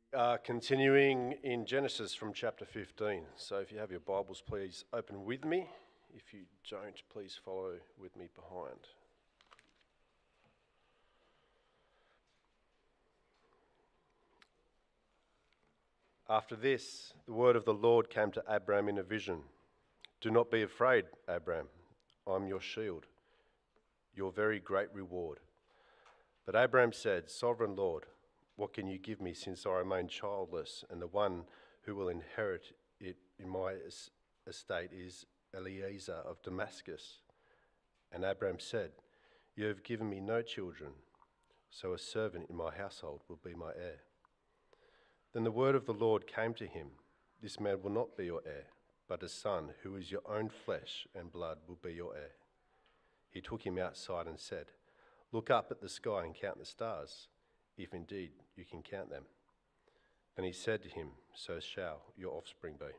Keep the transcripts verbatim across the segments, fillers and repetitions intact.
are continuing in Genesis from chapter fifteen. So if you have your Bibles, please open with me. If you don't, please follow with me behind. After this, the word of the Lord came to Abram in a vision. Do not be afraid, Abram. I'm your shield, your very great reward. But Abram said, Sovereign Lord, what can you give me since I remain childless, and the one who will inherit it in my estate is Eliezer of Damascus? And Abram said, You have given me no children, so a servant in my household will be my heir. Then the word of the Lord came to him, This man will not be your heir, but a son who is your own flesh and blood will be your heir. He took him outside and said, Look up at the sky and count the stars, if indeed you can count them. Then he said to him, So shall your offspring be.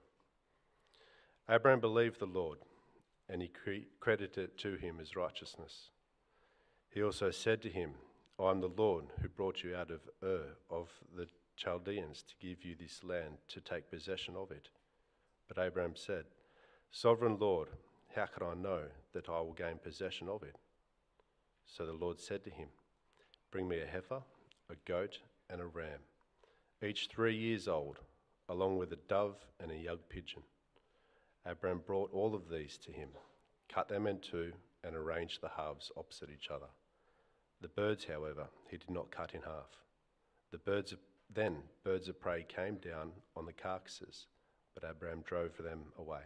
Abram believed the Lord, and he credited it to him as righteousness. He also said to him, I am the Lord who brought you out of Ur of the Chaldeans to give you this land to take possession of it. But Abram said, Sovereign Lord, how can I know that I will gain possession of it? So the Lord said to him, Bring me a heifer, a goat, and a ram, each three years old, along with a dove and a young pigeon. Abram brought all of these to him, cut them in two, and arranged the halves opposite each other. The birds, however, he did not cut in half. The birds of, then birds of prey came down on the carcasses, but Abram drove them away.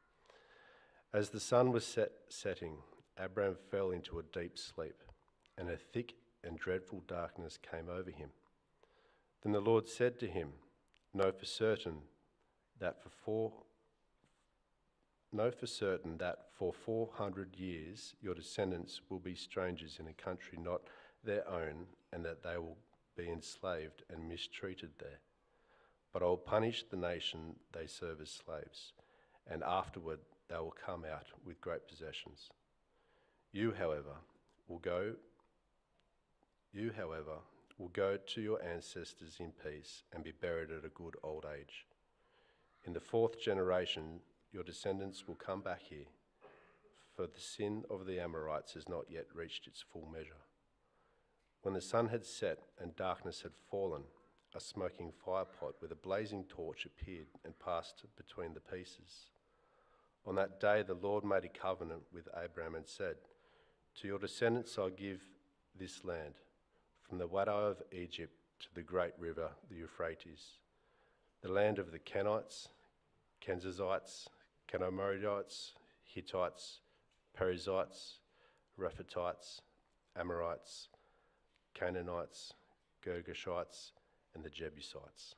As the sun was set, setting, Abram fell into a deep sleep, and a thick and dreadful darkness came over him. Then the Lord said to him, Know for certain that for four know for certain that for four hundred years your descendants will be strangers in a country not their own, and that they will be enslaved and mistreated there. But I will punish the nation they serve as slaves, and afterward they will come out with great possessions. You, however, will go You, however, will go to your ancestors in peace and be buried at a good old age. In the fourth generation, your descendants will come back here, for the sin of the Amorites has not yet reached its full measure. When the sun had set and darkness had fallen, a smoking firepot with a blazing torch appeared and passed between the pieces. On that day the Lord made a covenant with Abram and said, To your descendants I'll give this land, from the Wadi of Egypt to the great river, the Euphrates, the land of the Kenites, Kenizzites, Canaanite, Hittites, Perizzites, Rephaites, Amorites, Canaanites, Girgashites, and the Jebusites.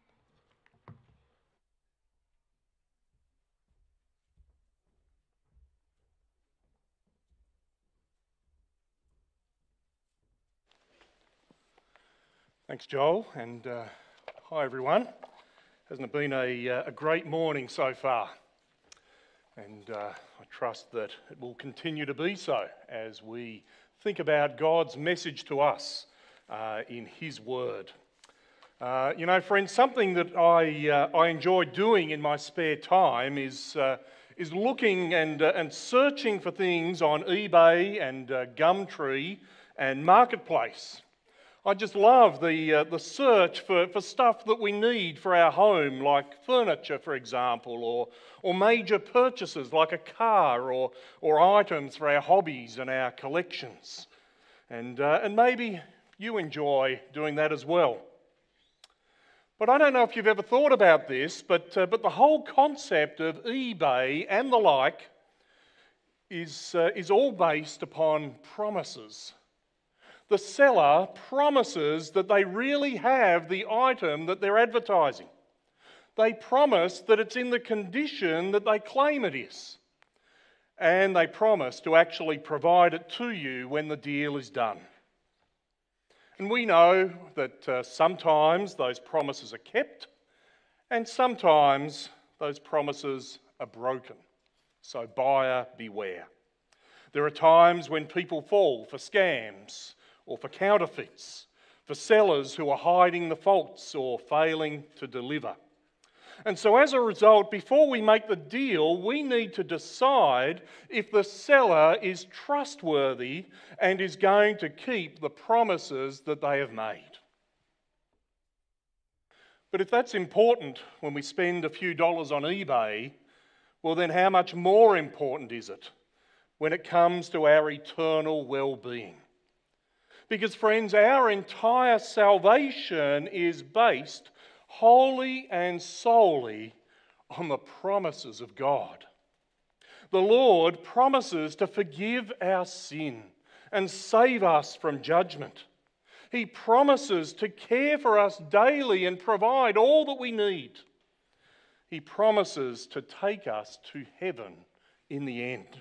Thanks, Joel, and uh, hi everyone. Hasn't it been a, uh, a great morning so far? And uh, I trust that it will continue to be so as we think about God's message to us uh, in His Word. Uh, you know, friends, something that I uh, I enjoy doing in my spare time is uh, is looking and uh, and searching for things on eBay and uh, Gumtree and Marketplace. I just love the uh, the search for, for stuff that we need for our home, like furniture, for example, or or major purchases like a car, or or items for our hobbies and our collections. And uh, and maybe you enjoy doing that as well. But I don't know if you've ever thought about this, but uh, but the whole concept of eBay and the like is uh, is all based upon promises. The seller promises that they really have the item that they're advertising. They promise that it's in the condition that they claim it is. And they promise to actually provide it to you when the deal is done. And we know that uh, sometimes those promises are kept, and sometimes those promises are broken. So buyer beware. There are times when people fall for scams, or for counterfeits, for sellers who are hiding the faults or failing to deliver. And so as a result, before we make the deal, we need to decide if the seller is trustworthy and is going to keep the promises that they have made. But if that's important when we spend a few dollars on eBay, well then how much more important is it when it comes to our eternal well-being? Because friends, our entire salvation is based wholly and solely on the promises of God. The Lord promises to forgive our sin and save us from judgment. He promises to care for us daily and provide all that we need. He promises to take us to heaven in the end.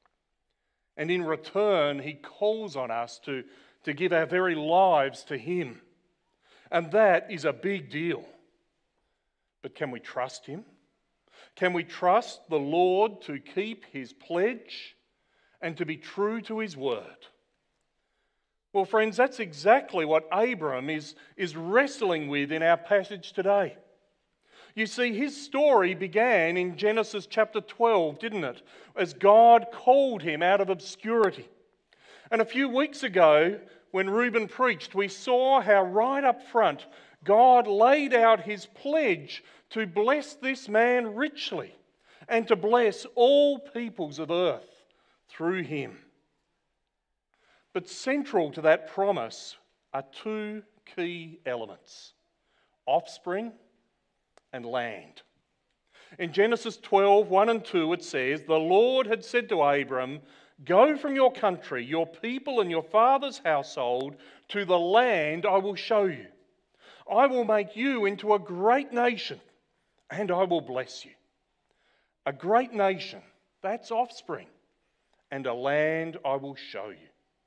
And in return, He calls on us to, to give our very lives to Him. And that is a big deal. But can we trust Him? Can we trust the Lord to keep His pledge and to be true to His word? Well, friends, that's exactly what Abram is, is wrestling with in our passage today. You see, his story began in Genesis chapter twelve, didn't it? As God called him out of obscurity. And a few weeks ago, when Reuben preached, we saw how right up front God laid out His pledge to bless this man richly and to bless all peoples of earth through him. But central to that promise are two key elements: offspring and land. In Genesis twelve, one and two, it says, "The Lord had said to Abram, 'Go from your country, your people and your father's household to the land I will show you. I will make you into a great nation, and I will bless you.'" A great nation, that's offspring, and a land I will show you.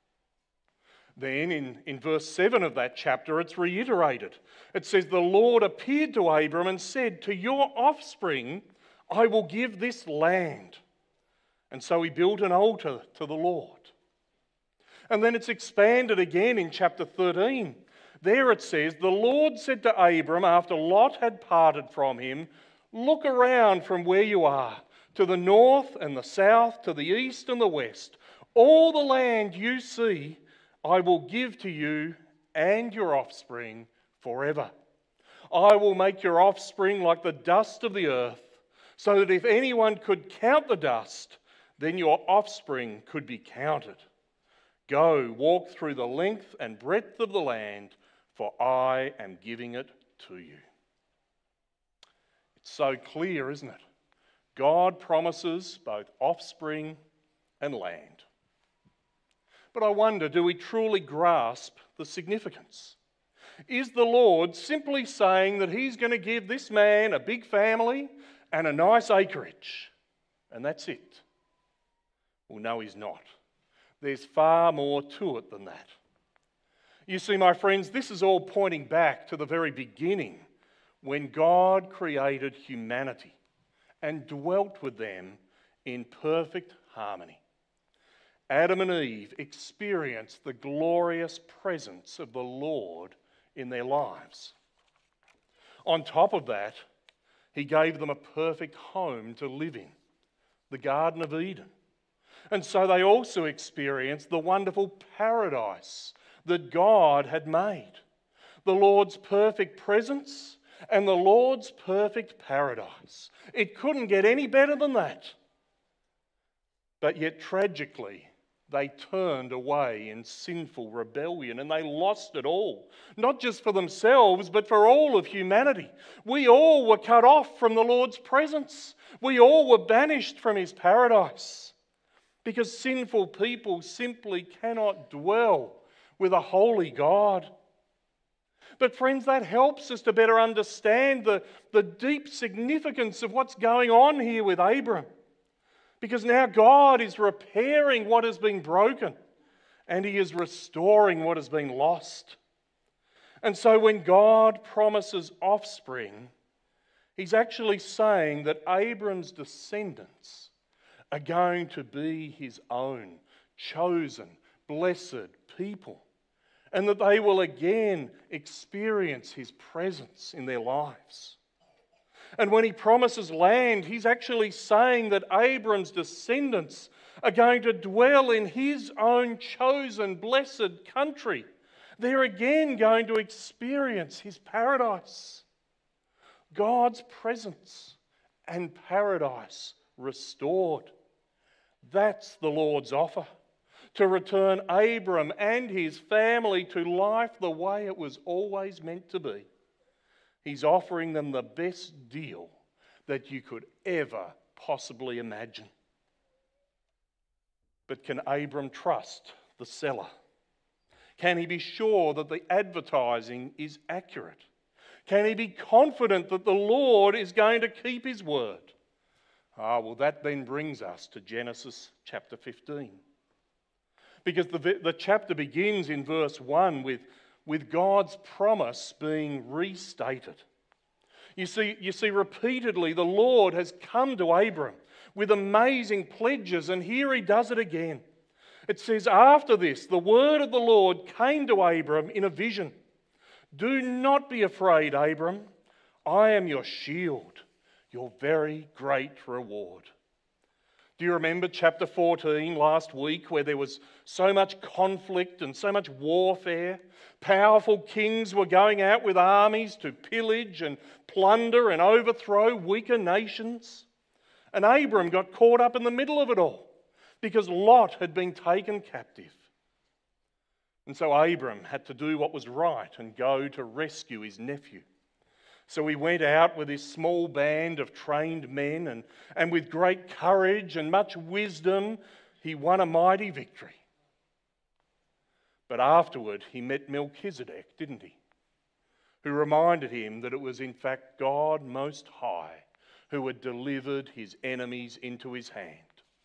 Then in, in verse seven of that chapter, it's reiterated. It says, "The Lord appeared to Abram and said, 'To your offspring I will give this land.' And so he built an altar to the Lord." And then it's expanded again in chapter thirteen. There it says, "The Lord said to Abram after Lot had parted from him, 'Look around from where you are, to the north and the south, to the east and the west. All the land you see I will give to you and your offspring forever. I will make your offspring like the dust of the earth, so that if anyone could count the dust, then your offspring could be counted. Go, walk through the length and breadth of the land, for I am giving it to you." It's so clear, isn't it? God promises both offspring and land. But I wonder, do we truly grasp the significance? Is the Lord simply saying that He's going to give this man a big family and a nice acreage, and that's it? Well, no, He's not. There's far more to it than that. You see, my friends, this is all pointing back to the very beginning when God created humanity and dwelt with them in perfect harmony. Adam and Eve experienced the glorious presence of the Lord in their lives. On top of that, He gave them a perfect home to live in, the Garden of Eden. And so they also experienced the wonderful paradise that God had made, the Lord's perfect presence and the Lord's perfect paradise. It couldn't get any better than that. But yet tragically, they turned away in sinful rebellion and they lost it all. Not just for themselves, but for all of humanity. We all were cut off from the Lord's presence. We all were banished from His paradise. Because sinful people simply cannot dwell with a holy God. But friends, that helps us to better understand the, the deep significance of what's going on here with Abram. Because now God is repairing what has been broken and He is restoring what has been lost. And so when God promises offspring, He's actually saying that Abram's descendants are going to be His own chosen, blessed people. and that they will again experience his presence in their lives. And when he promises land, he's actually saying that Abram's descendants are going to dwell in his own chosen, blessed country. They're again going to experience his paradise. God's presence and paradise restored. That's the Lord's offer, to return Abram and his family to life the way it was always meant to be. He's offering them the best deal that you could ever possibly imagine. But can Abram trust the seller? Can he be sure that the advertising is accurate? Can he be confident that the Lord is going to keep his word? Ah, well, that then brings us to Genesis chapter fifteen. Because the, the chapter begins in verse one with, with God's promise being restated. You see, you see, repeatedly the Lord has come to Abram with amazing pledges, and here he does it again. It says, after this, the word of the Lord came to Abram in a vision. Do not be afraid, Abram. I am your shield, your very great reward. Do you remember chapter fourteen last week, where there was so much conflict and so much warfare? Powerful kings were going out with armies to pillage and plunder and overthrow weaker nations. And Abram got caught up in the middle of it all because Lot had been taken captive. And so Abram had to do what was right and go to rescue his nephew. So he went out with his small band of trained men, and, and with great courage and much wisdom, he won a mighty victory. But afterward, he met Melchizedek, didn't he? Who reminded him that it was in fact God Most High who had delivered his enemies into his hand.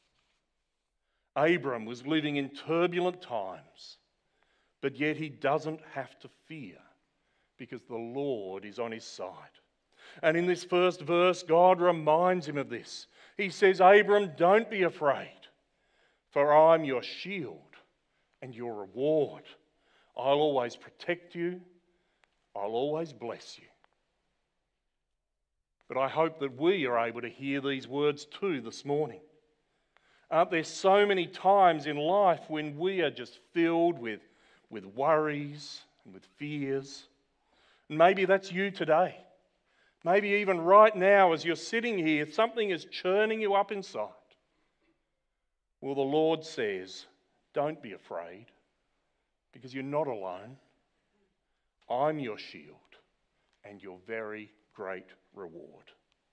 Abram was living in turbulent times, but yet he doesn't have to fear, because the Lord is on his side. And in this first verse, God reminds him of this. He says, Abram, don't be afraid, for I'm your shield and your reward. I'll always protect you. I'll always bless you. But I hope that we are able to hear these words too this morning. Aren't there so many times in life when we are just filled with, with worries and with fears? And maybe that's you today. Maybe even right now as you're sitting here, something is churning you up inside. Well, the Lord says, don't be afraid, because you're not alone. I'm your shield and your very great reward.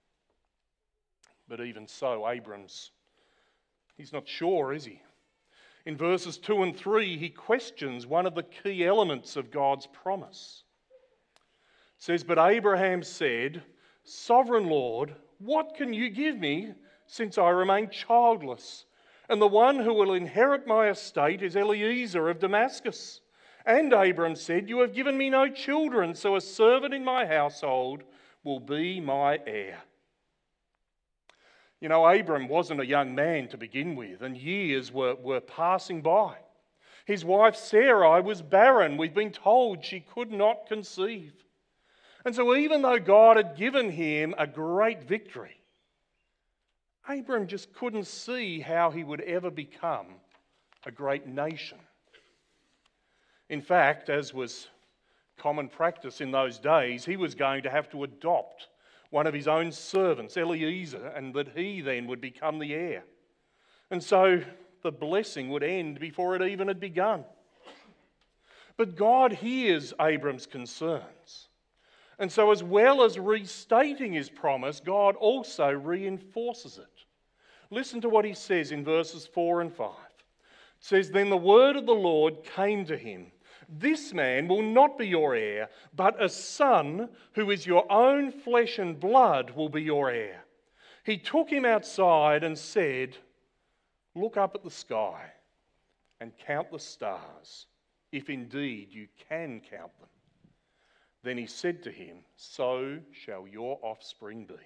But even so, Abram's, he's not sure, is he? In verses two and three, he questions one of the key elements of God's promise. It says, but Abraham said, Sovereign Lord, what can you give me since I remain childless? And the one who will inherit my estate is Eliezer of Damascus. And Abram said, you have given me no children, so a servant in my household will be my heir. You know, Abram wasn't a young man to begin with, and years were, were passing by. His wife Sarai was barren. We've been told she could not conceive. And so even though God had given him a great victory, Abram just couldn't see how he would ever become a great nation. In fact, as was common practice in those days, he was going to have to adopt one of his own servants, Eliezer, and that he then would become the heir. And so the blessing would end before it even had begun. But God hears Abram's concerns. And so as well as restating his promise, God also reinforces it. Listen to what he says in verses four and five. It says, then the word of the Lord came to him. This man will not be your heir, but a son who is your own flesh and blood will be your heir. He took him outside and said, look up at the sky and count the stars, if indeed you can count them. Then he said to him, so shall your offspring be.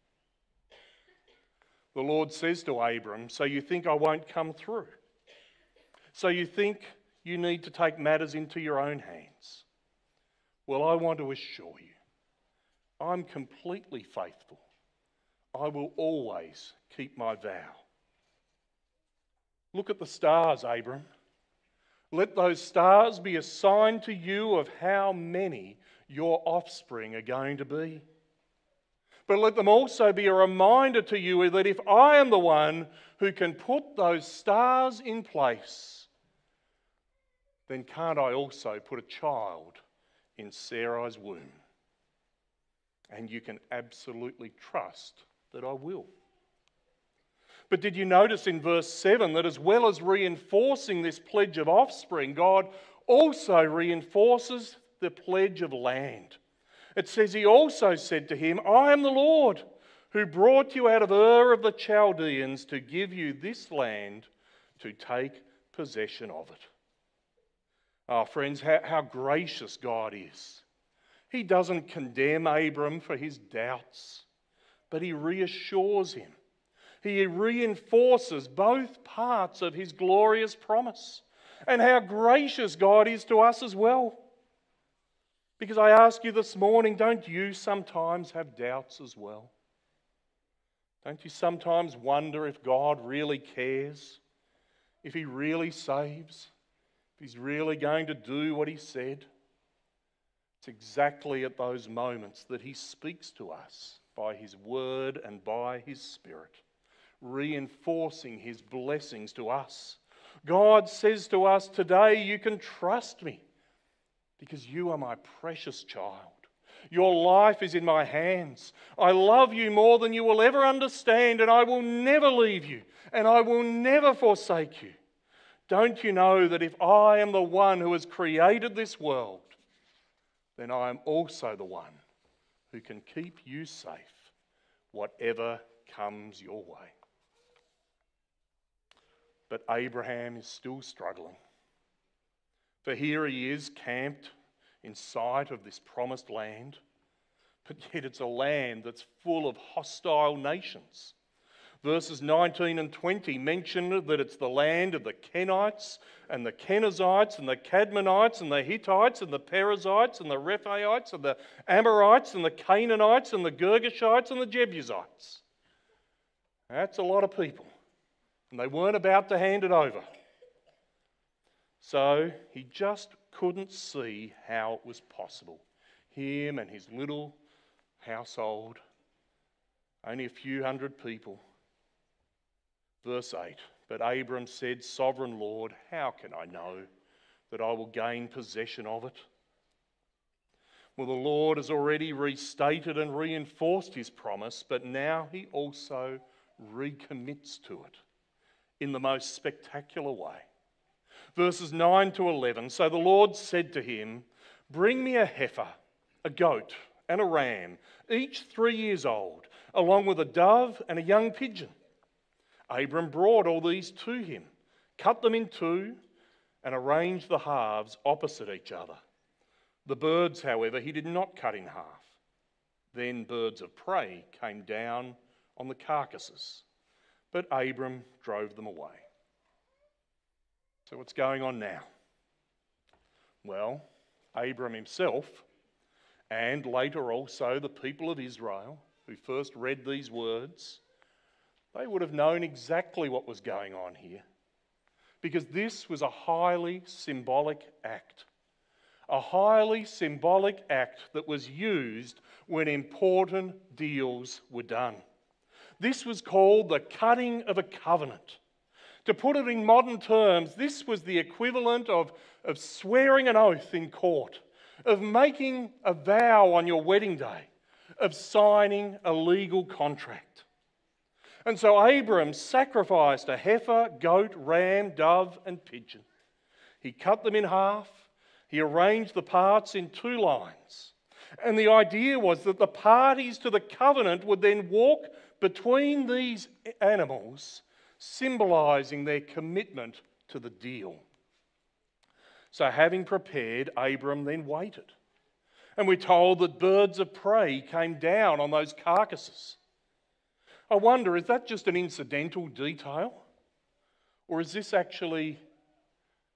The Lord says to Abram, so you think I won't come through? So you think you need to take matters into your own hands. Well, I want to assure you, I'm completely faithful. I will always keep my vow. Look at the stars, Abram. Let those stars be a sign to you of how many your offspring are going to be. But let them also be a reminder to you that if I am the one who can put those stars in place, then can't I also put a child in Sarai's womb? And you can absolutely trust that I will. But did you notice in verse seven that as well as reinforcing this pledge of offspring, God also reinforces the pledge of land? It says he also said to him, I am the Lord who brought you out of Ur of the Chaldeans to give you this land to take possession of it. Oh, friends, how, how gracious God is. He doesn't condemn Abram for his doubts, but he reassures him. He reinforces both parts of his glorious promise. And how gracious God is to us as well. Because I ask you this morning, don't you sometimes have doubts as well? Don't you sometimes wonder if God really cares? If he really saves? If he's really going to do what he said? It's exactly at those moments that he speaks to us by his word and by his Spirit, reinforcing his blessings to us. God says to us today, you can trust me because you are my precious child. Your life is in my hands. I love you more than you will ever understand, and I will never leave you, and I will never forsake you. Don't you know that if I am the one who has created this world, then I am also the one who can keep you safe, whatever comes your way. But Abraham is still struggling. For here he is camped in sight of this promised land, but yet it's a land that's full of hostile nations. Verses nineteen and twenty mention that it's the land of the Kenites and the Kenizzites and the Cadmonites and the Hittites and the Perizzites and the Rephaites and the Amorites and the Canaanites and the Girgashites and the Jebusites. That's a lot of people. And they weren't about to hand it over. So he just couldn't see how it was possible. Him and his little household, only a few hundred people. Verse eight, but Abram said, Sovereign Lord, how can I know that I will gain possession of it? Well, the Lord has already restated and reinforced his promise, but now he also recommits to it in the most spectacular way. Verses nine to eleven, so the Lord said to him, Bring me a heifer, a goat, and a ram, each three years old, along with a dove and a young pigeon. Abram brought all these to him, cut them in two, and arranged the halves opposite each other. The birds, however, he did not cut in half. Then birds of prey came down on the carcasses, but Abram drove them away. So what's going on now? Well, Abram himself, and later also the people of Israel, who first read these words, they would have known exactly what was going on here, because this was a highly symbolic act. A highly symbolic act that was used when important deals were done. This was called the cutting of a covenant. To put it in modern terms, this was the equivalent of, of swearing an oath in court, of making a vow on your wedding day, of signing a legal contract. And so Abram sacrificed a heifer, goat, ram, dove, and pigeon. He cut them in half. He arranged the parts in two lines. And the idea was that the parties to the covenant would then walk between these animals, symbolising their commitment to the deal. So having prepared, Abram then waited. And we're told that birds of prey came down on those carcasses. I wonder, is that just an incidental detail? Or is this actually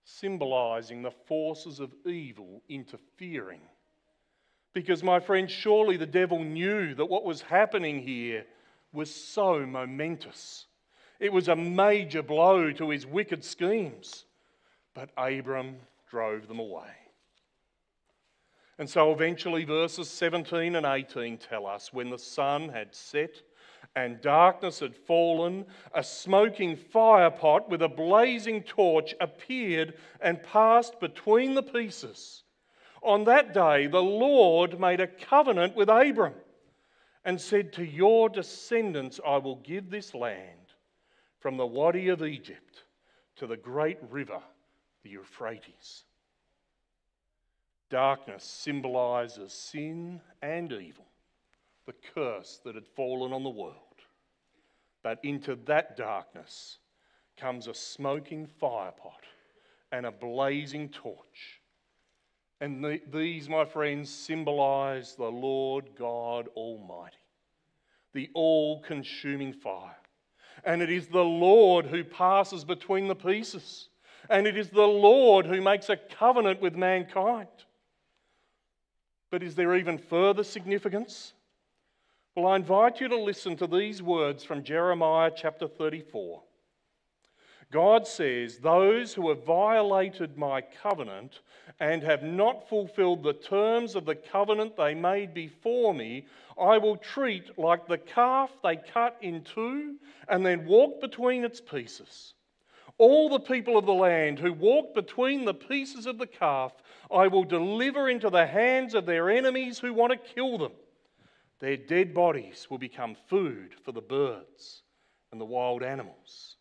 symbolising the forces of evil interfering. Because, my friends, surely the devil knew that what was happening here was so momentous. It was a major blow to his wicked schemes. But Abram drove them away. And so eventually verses seventeen and eighteen tell us, when the sun had set and darkness had fallen, a smoking firepot with a blazing torch appeared and passed between the pieces. On that day the Lord made a covenant with Abram and said, to your descendants I will give this land, from the Wadi of Egypt to the great river, the Euphrates. Darkness symbolises sin and evil, the curse that had fallen on the world. But into that darkness comes a smoking firepot and a blazing torch. And the, these, my friends, symbolise the Lord God Almighty, the all-consuming fire. And it is the Lord who passes between the pieces. And it is the Lord who makes a covenant with mankind. But is there even further significance? Well, I invite you to listen to these words from Jeremiah chapter thirty-four. God says, those who have violated my covenant and have not fulfilled the terms of the covenant they made before me, I will treat like the calf they cut in two and then walk between its pieces. All the people of the land who walk between the pieces of the calf, I will deliver into the hands of their enemies who want to kill them. Their dead bodies will become food for the birds and the wild animals.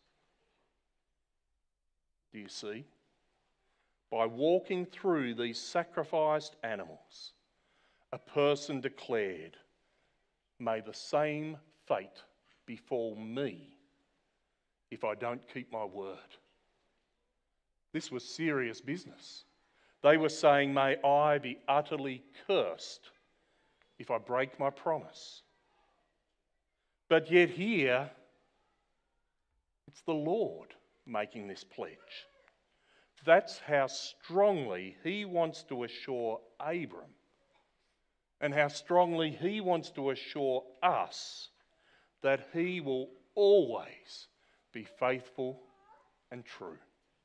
Do you see? By walking through these sacrificed animals, a person declared, may the same fate befall me if I don't keep my word. This was serious business. They were saying, may I be utterly cursed if I break my promise. But yet here, it's the Lord making this pledge. That's how strongly he wants to assure Abram, and how strongly he wants to assure us that he will always be faithful and true.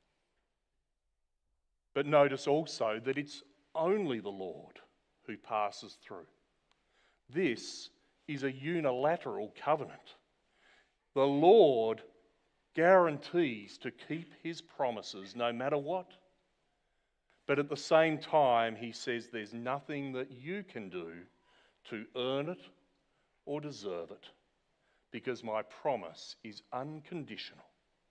But notice also that it's only the Lord who passes through. This is a unilateral covenant. The Lord guarantees to keep his promises no matter what. But at the same time, he says there's nothing that you can do to earn it or deserve it, because my promise is unconditional.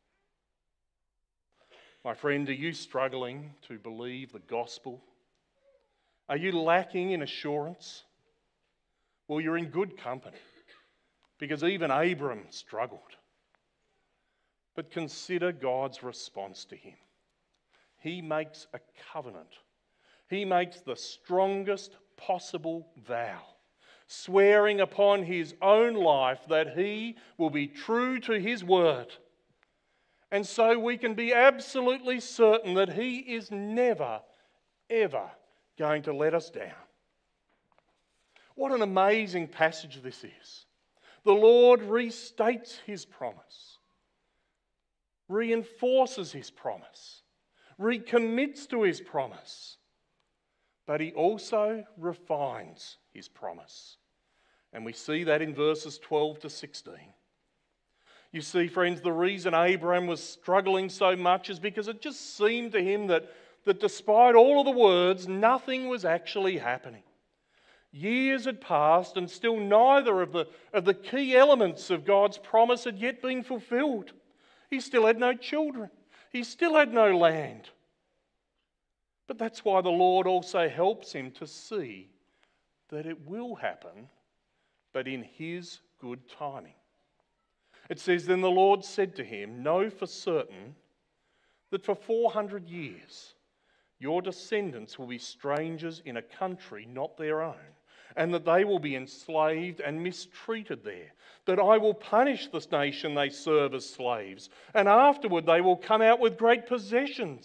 My friend, are you struggling to believe the gospel? Are you lacking in assurance? Well, you're in good company, because even Abram struggled. But consider God's response to him. He makes a covenant. He makes the strongest possible vow, swearing upon his own life that he will be true to his word. And so we can be absolutely certain that he is never, ever going to let us down. What an amazing passage this is. The Lord restates his promise, reinforces his promise, recommits to his promise, but he also refines his promise. And we see that in verses twelve to sixteen. You see, friends, the reason Abraham was struggling so much is because it just seemed to him that, that despite all of the words, nothing was actually happening. Years had passed and still neither of the, of the key elements of God's promise had yet been fulfilled. He still had no children. He still had no land. But that's why the Lord also helps him to see that it will happen, but in his good timing. It says, then the Lord said to him, know for certain that for four hundred years your descendants will be strangers in a country not their own, and that they will be enslaved and mistreated there. That I will punish this nation they serve as slaves, and afterward they will come out with great possessions,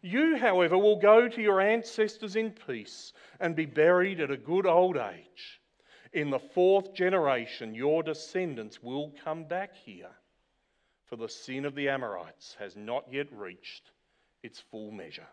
You, however, will go to your ancestors in peace and be buried at a good old age. In the fourth generation, your descendants will come back here, for the sin of the Amorites has not yet reached its full measure.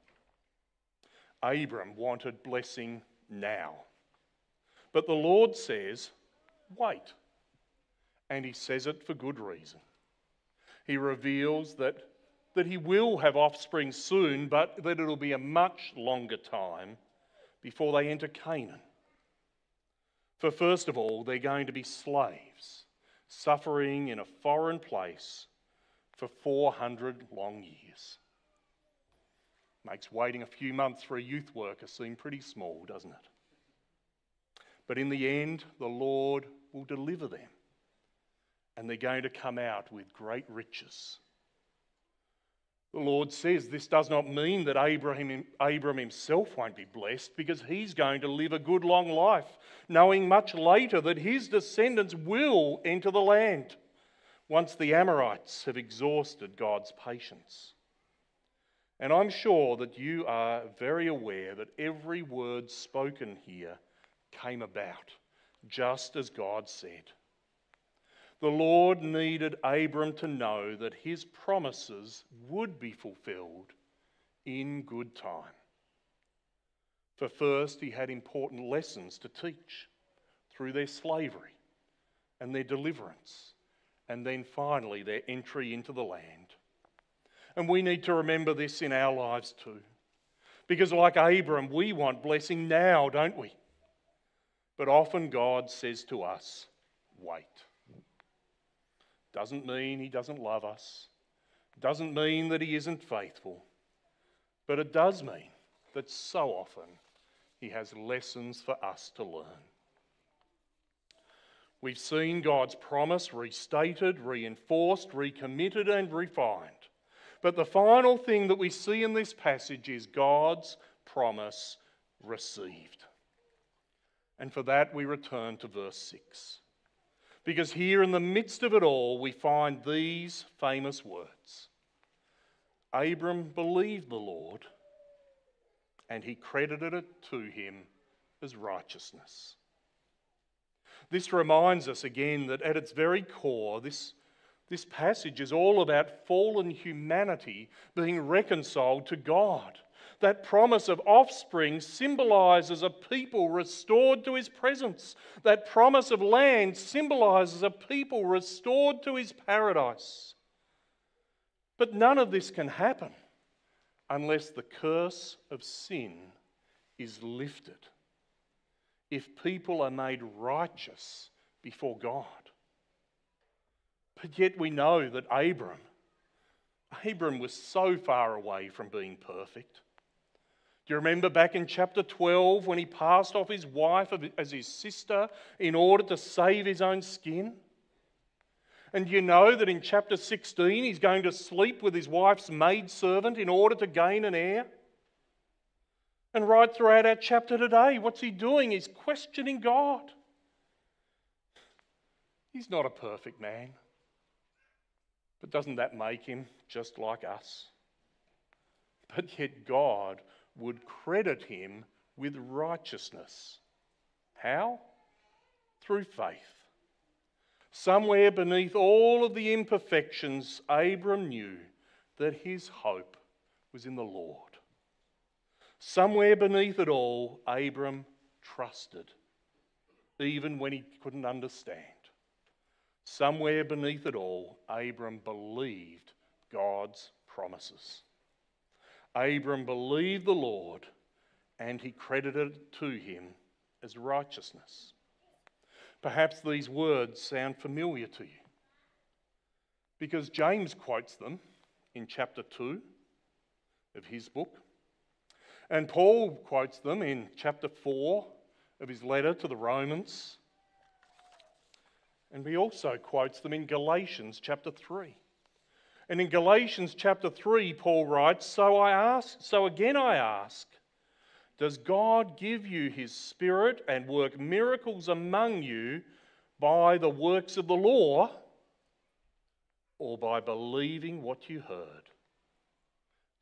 Abram wanted blessing now, but the Lord says, wait. And he says it for good reason. He reveals that, that he will have offspring soon, but that it'll be a much longer time before they enter Canaan. For first of all, they're going to be slaves, suffering in a foreign place for four hundred long years. Makes waiting a few months for a youth worker seem pretty small, doesn't it? But in the end, the Lord will deliver them, and they're going to come out with great riches. The Lord says this does not mean that Abraham, Abram himself won't be blessed, because he's going to live a good long life, knowing much later that his descendants will enter the land once the Amorites have exhausted God's patience. And I'm sure that you are very aware that every word spoken here came about just as God said. The Lord needed Abram to know that his promises would be fulfilled in good time. For first, he had important lessons to teach through their slavery and their deliverance, and then finally their entry into the land. And we need to remember this in our lives too. Because like Abram, we want blessing now, don't we? But often God says to us, wait. Doesn't mean he doesn't love us. Doesn't mean that he isn't faithful. But it does mean that so often he has lessons for us to learn. We've seen God's promise restated, reinforced, recommitted and refined. But the final thing that we see in this passage is God's promise received. And for that we return to verse six. Because here in the midst of it all we find these famous words. Abram believed the Lord, and he credited it to him as righteousness. This reminds us again that at its very core, this, this passage is all about fallen humanity being reconciled to God. That promise of offspring symbolises a people restored to his presence. That promise of land symbolises a people restored to his paradise. But none of this can happen unless the curse of sin is lifted. If people are made righteous before God. But yet we know that Abram, Abram was so far away from being perfect. Do you remember back in chapter twelve when he passed off his wife as his sister in order to save his own skin? And you know that in chapter sixteen he's going to sleep with his wife's maidservant in order to gain an heir? And right throughout our chapter today, what's he doing? He's questioning God. He's not a perfect man. But doesn't that make him just like us? But yet God would credit him with righteousness. How? Through faith. Somewhere beneath all of the imperfections, Abram knew that his hope was in the Lord. Somewhere beneath it all, Abram trusted, even when he couldn't understand. Somewhere beneath it all, Abram believed God's promises. Abram believed the Lord, and he credited it to him as righteousness. Perhaps these words sound familiar to you, because James quotes them in chapter two of his book, and Paul quotes them in chapter four of his letter to the Romans, and he also quotes them in Galatians chapter three. And in Galatians chapter three, Paul writes, So I ask, so again I ask, does God give you his Spirit and work miracles among you by the works of the law, or by believing what you heard?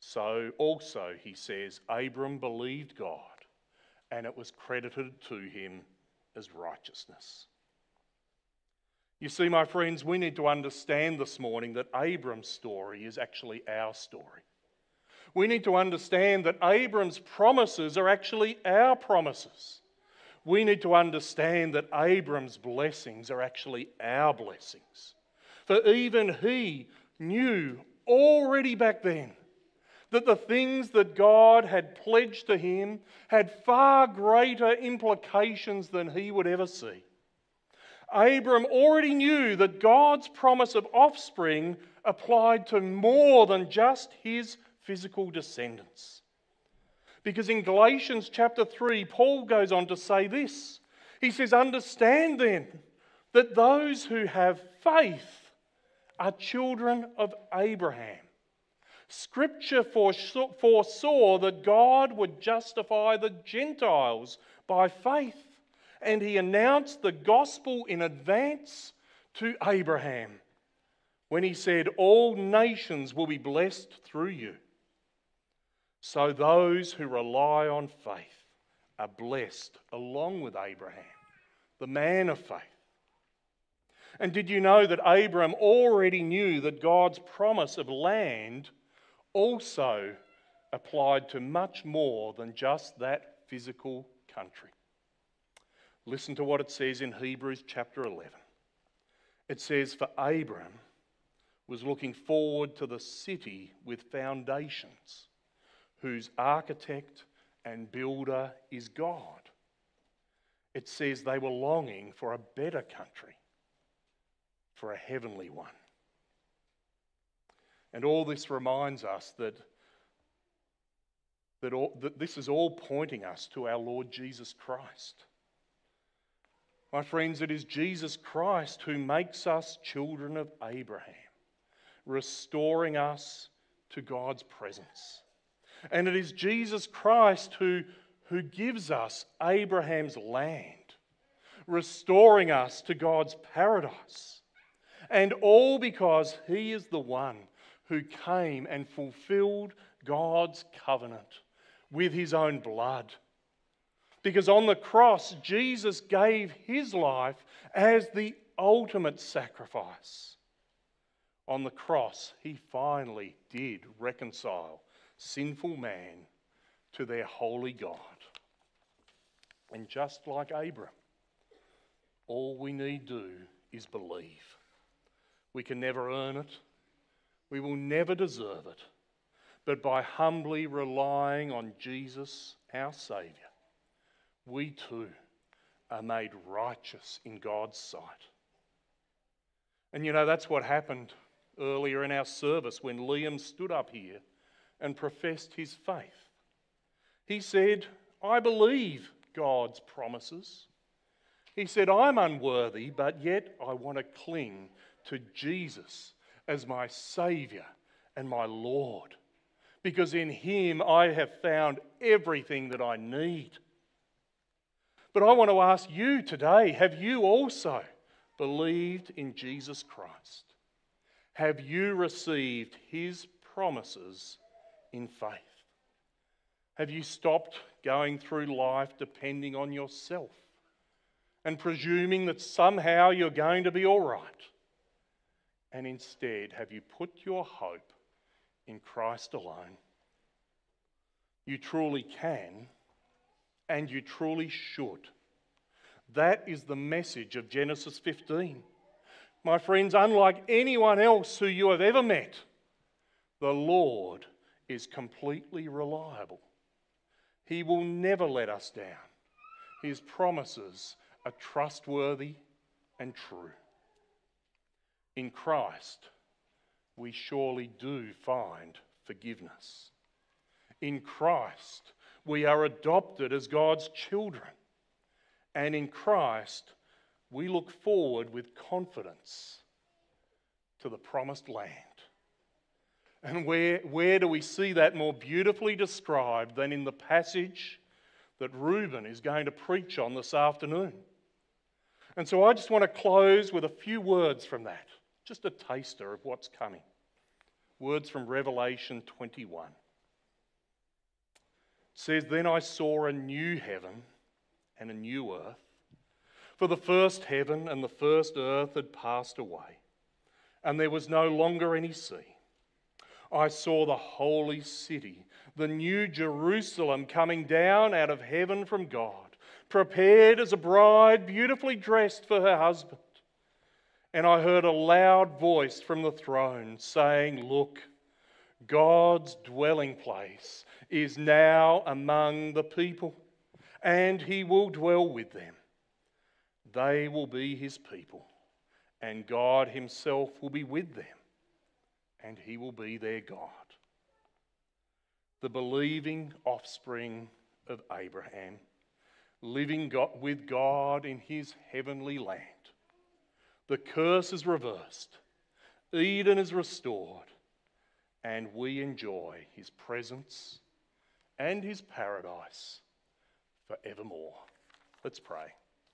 So also, he says, Abram believed God, and it was credited to him as righteousness. You see, my friends, we need to understand this morning that Abram's story is actually our story. We need to understand that Abram's promises are actually our promises. We need to understand that Abram's blessings are actually our blessings. For even he knew already back then that the things that God had pledged to him had far greater implications than he would ever see. Abram already knew that God's promise of offspring applied to more than just his physical descendants. Because in Galatians chapter three, Paul goes on to say this. He says, understand then that those who have faith are children of Abraham. Scripture foresaw that God would justify the Gentiles by faith, and he announced the gospel in advance to Abraham when he said, all nations will be blessed through you. So those who rely on faith are blessed along with Abraham, the man of faith. And did you know that Abram already knew that God's promise of land also applied to much more than just that physical country? Listen to what it says in Hebrews chapter eleven. It says, for Abram was looking forward to the city with foundations, whose architect and builder is God. It says they were longing for a better country, for a heavenly one. And all this reminds us that, that, all, that this is all pointing us to our Lord Jesus Christ. My friends, it is Jesus Christ who makes us children of Abraham, restoring us to God's presence. And it is Jesus Christ who, who gives us Abraham's land, restoring us to God's paradise. And all because he is the one who came and fulfilled God's covenant with his own blood. Because on the cross, Jesus gave his life as the ultimate sacrifice. On the cross, he finally did reconcile sinful man to their holy God. And just like Abram, all we need do is believe. We can never earn it. We will never deserve it. But by humbly relying on Jesus, our Saviour, we too are made righteous in God's sight. And you know, that's what happened earlier in our service when Liam stood up here and professed his faith. He said, I believe God's promises. He said, I'm unworthy, but yet I want to cling to Jesus as my Saviour and my Lord, because in him I have found everything that I need. But I want to ask you today, have you also believed in Jesus Christ? Have you received his promises in faith? Have you stopped going through life depending on yourself and presuming that somehow you're going to be all right? And instead, have you put your hope in Christ alone? You truly can, and you truly should. That is the message of Genesis fifteen. My friends, unlike anyone else who you have ever met, the Lord is completely reliable. He will never let us down. His promises are trustworthy and true. In Christ, we surely do find forgiveness. In Christ, we are adopted as God's children. And in Christ, we look forward with confidence to the promised land. And where, where do we see that more beautifully described than in the passage that Reuben is going to preach on this afternoon? And so I just want to close with a few words from that, just a taster of what's coming. Words from Revelation twenty-one. says, "Then I saw a new heaven and a new earth. For the first heaven and the first earth had passed away, and there was no longer any sea. I saw the holy city, the new Jerusalem, coming down out of heaven from God, prepared as a bride beautifully dressed for her husband. And I heard a loud voice from the throne saying, 'Look, God's dwelling place is now among the people, and he will dwell with them. They will be his people, and God himself will be with them, and he will be their God.'" The believing offspring of Abraham, living with God in his heavenly land. The curse is reversed, Eden is restored, and we enjoy his presence and his paradise forevermore. Let's pray.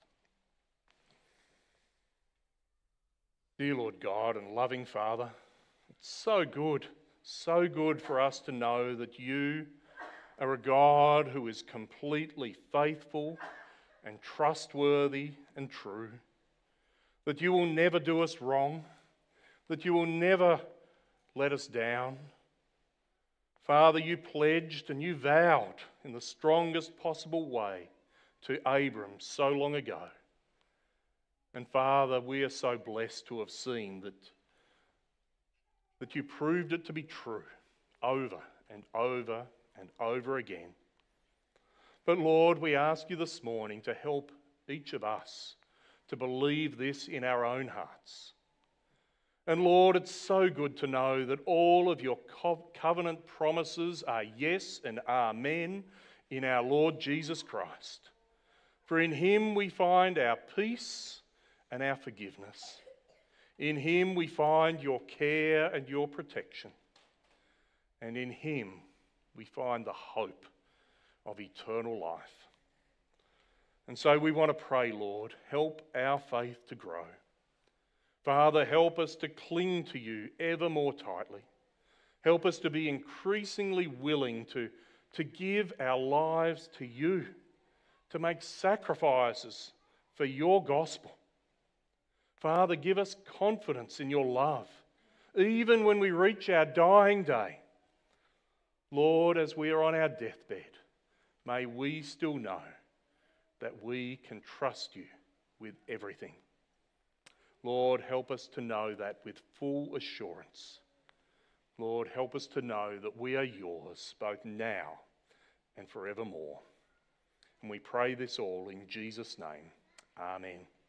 Dear Lord God and loving Father, it's so good, so good for us to know that you are a God who is completely faithful and trustworthy and true, that you will never do us wrong, that you will never let us down. Father, you pledged and you vowed in the strongest possible way to Abram so long ago. And Father, we are so blessed to have seen that, that you proved it to be true over and over and over again. But Lord, we ask you this morning to help each of us to believe this in our own hearts. And Lord, it's so good to know that all of your co- covenant promises are yes and amen in our Lord Jesus Christ. For in him we find our peace and our forgiveness. In him we find your care and your protection. And in him we find the hope of eternal life. And so we want to pray, Lord, help our faith to grow. Father, help us to cling to you ever more tightly. Help us to be increasingly willing to, to give our lives to you, to make sacrifices for your gospel. Father, give us confidence in your love, even when we reach our dying day. Lord, as we are on our deathbed, may we still know that we can trust you with everything. Lord, help us to know that with full assurance. Lord, help us to know that we are yours both now and forevermore. And we pray this all in Jesus' name. Amen.